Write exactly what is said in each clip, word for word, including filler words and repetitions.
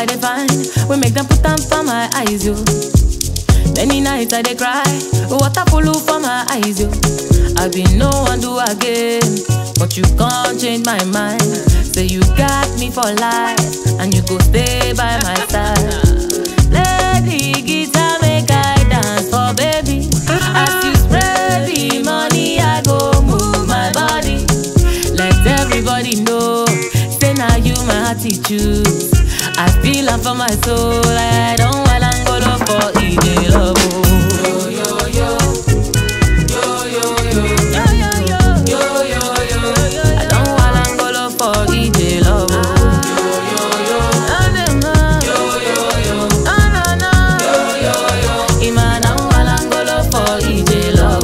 I dey find, we make them put them for my eyes, yo. Many nights I dey cry, water full for my eyes, yo. I been no one do again, but you can't change my mind. Say you got me for life, and you go stay by my side. Play the guitar, make I dance for baby. As you spread the money, I go move my body. Let everybody know, say now you my attitude. I feel am for my soul, I don't want Angola for E J love. Yo yo yo, yo yo yo, yo yo yo, yo yo yo. I don't want Angola for E J love. Yo yo yo, yo yo yo, no no, yo yo yo. Ima don't want Angola for E J love.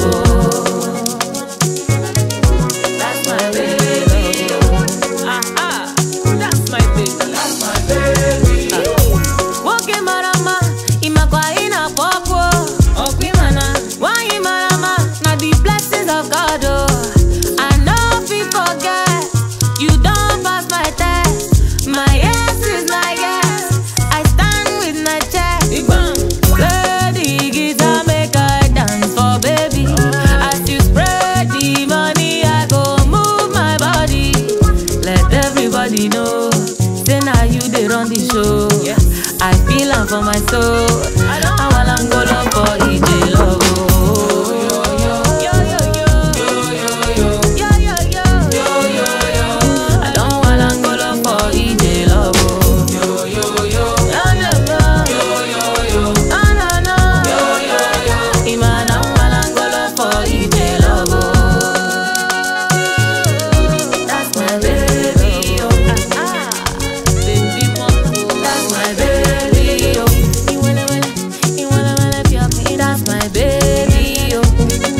That's my baby. Ah ah, that's my baby. That's my baby. Woke marama, imakwa ina popo. Okwi mana, why marama? Na the blessings of God. Oh, I know if you forget, you don't pass my test. My yes is my yes. I stand with my chest. Play the guitar, make I dance for baby. As you spread the money, I go move my body. Let everybody know, say now you they run the show. I feel am for my soul. I don't want Angola for E J love. Yo yo yo, yo yo yo, yo yo yo, yo yo yo. I don't want Angola for E J love. Yo yo yo, yo yo yo, yo yo yo, no no no, yo yo yo. Ima don't want Angola for E J love. That's my baby, oh ah ah, baby mama, that's my baby, oh. You wanna wanna, you wanna wanna be up me, that's my baby, oh.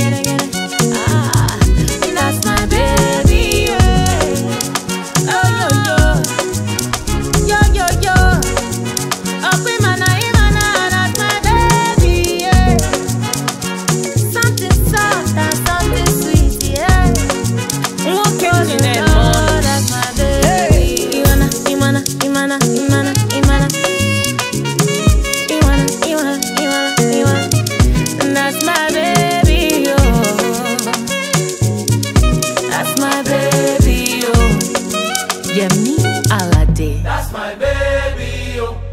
Ah, that's my baby, oh. Oh yo yo, yo yo yo. Okwi mana imana, that's my baby, yeah. Something soft and something sweet, yeah. That's my baby. Imana, imana, imana, imana, imana. Imana, imana, imana, imana. That's my baby, oh. That's my baby, oh. Yemi Alade. That's my baby, oh.